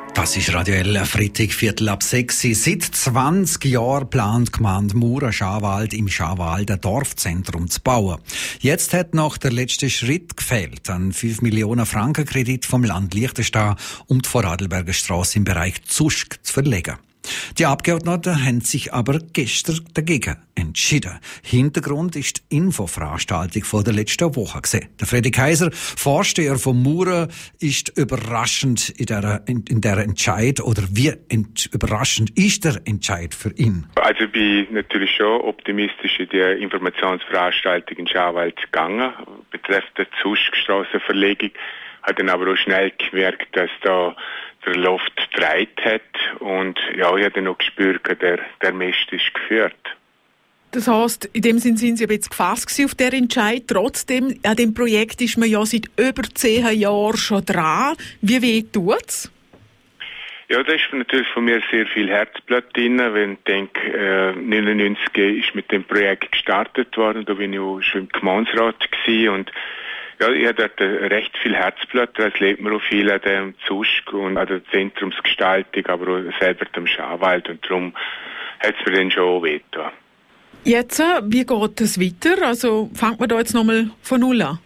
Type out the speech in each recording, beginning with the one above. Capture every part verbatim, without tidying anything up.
Das ist Radio L, Freitag, Viertel ab sechs. Seit zwanzig Jahren plant die Gemeinde Mura-Schawald im Schawalder Dorfzentrum zu bauen. Jetzt hat noch der letzte Schritt gefehlt, ein fünf Millionen Franken Kredit vom Land Liechtenstein, um die Vorarlberger Strasse im Bereich Zuschk zu verlegen. Die Abgeordneten haben sich aber gestern dagegen entschieden. Hintergrund ist die Infoveranstaltung von der letzten Woche gewesen. Der Freddy Kaiser, Vorsteher von Mura, ist überraschend in der, in, in der Entscheid, oder wie ent, überraschend ist der Entscheid für ihn? Also ich bin natürlich schon optimistisch in die Informationsveranstaltung in Schawald gegangen, betreffend der Zuschstrassenverlegung. Hat dann aber auch schnell gemerkt, dass da der Luft gedreht hat, und ja, ich habe dann noch gespürt, der, der Mist ist geführt. Das heisst, in dem Sinn sind Sie aber jetzt gefasst auf der Entscheid. Trotzdem, an dem Projekt ist man ja seit über zehn Jahren schon dran. Wie weh tut's? Ja, da ist natürlich von mir sehr viel Herzblut drin, wenn ich denke, äh, neunundneunzig ist mit dem Projekt gestartet worden, da bin ich auch schon im Gemeinderat gewesen, und ja, ich habe dort recht viel Herzblut, das lebt mir auch viel an dem Zuschk und an der Zentrumsgestaltung, aber auch selber am Schawald, und darum hat es mir dann schon wehgetan. Jetzt, wie geht es weiter? Also fangen wir da jetzt nochmal von Null an?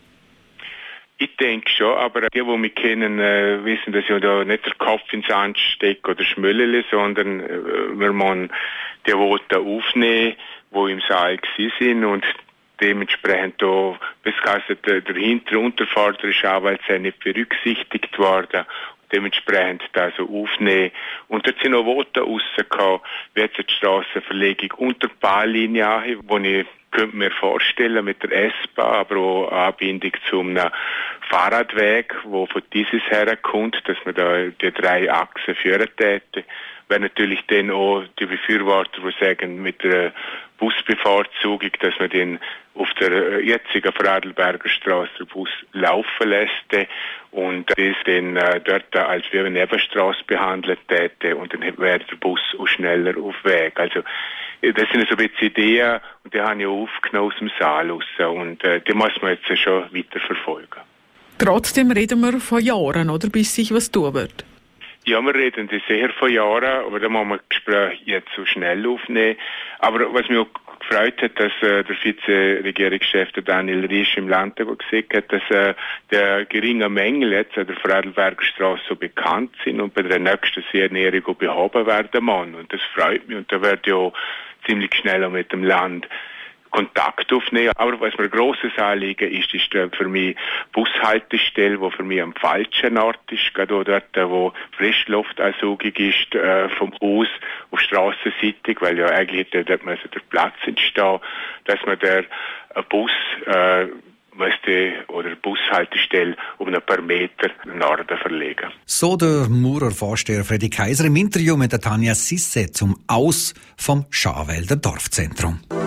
Ich denke schon, aber die, die mich kennen, äh, wissen, dass ich da nicht den Kopf ins Sand stecke oder schmöllele, sondern äh, wir müssen die Voten aufnehmen, die im Saal waren, und dementsprechend da, bis der, der hintere und der vordere Schawald sind nicht berücksichtigt worden. Dementsprechend das so aufnehmen. Und dort sind noch Voten rausgekommen, wie jetzt die Strassenverlegung unter die Bahnlinie an, wo ich könnte mir vorstellen mit der S-Bahn, aber auch Anbindung zu einem Fahrradweg, wo von dieses herkommt, dass man da die drei Achsen führen täte. Wäre natürlich dann auch die Befürworter, die sagen, mit der Busbevorzugung, dass man den auf der jetzigen Vorarlberger Straße den Bus laufen lässt und das dann äh, dort als wie eine Nebenstraße behandelt hätte, und dann wäre der Bus auch schneller auf Weg. Also das sind so ein bisschen Ideen, und die habe ich auch aufgenommen aus dem Saal raus, und äh, die muss man jetzt schon weiter verfolgen. Trotzdem reden wir von Jahren, oder, bis sich was tun wird? Ja, wir reden das sehr von Jahren, aber da muss man das Gespräch jetzt so schnell aufnehmen. Aber was mich auch gefreut hat, dass äh, der Vize-Regierungschef, der Daniel Riesch, im Landtag gesagt hat, dass äh, der geringe Mängel jetzt an der Vorarlberger Straße so bekannt sind und bei der nächsten Sanierung auch behoben werden muss. Und das freut mich, und da wird ja auch ziemlich schnell auch mit dem Land Kontakt aufnehmen. Aber was mir ein grosses Anliegen ist, ist für mich Bushaltestelle, wo für mich am falschen Ort ist, gerade auch dort, wo Frischluftansaugung ist, äh, vom Haus auf Strassenseitig, weil ja eigentlich dort muss der Platz entstehen, dass man der Bus äh, müsste oder Bushaltestelle um ein paar Meter nach Norden verlegen. So der Murer Vorsteher Freddy Kaiser im Interview mit der Tanja Sisse zum Aus vom Schawalder Dorfzentrum.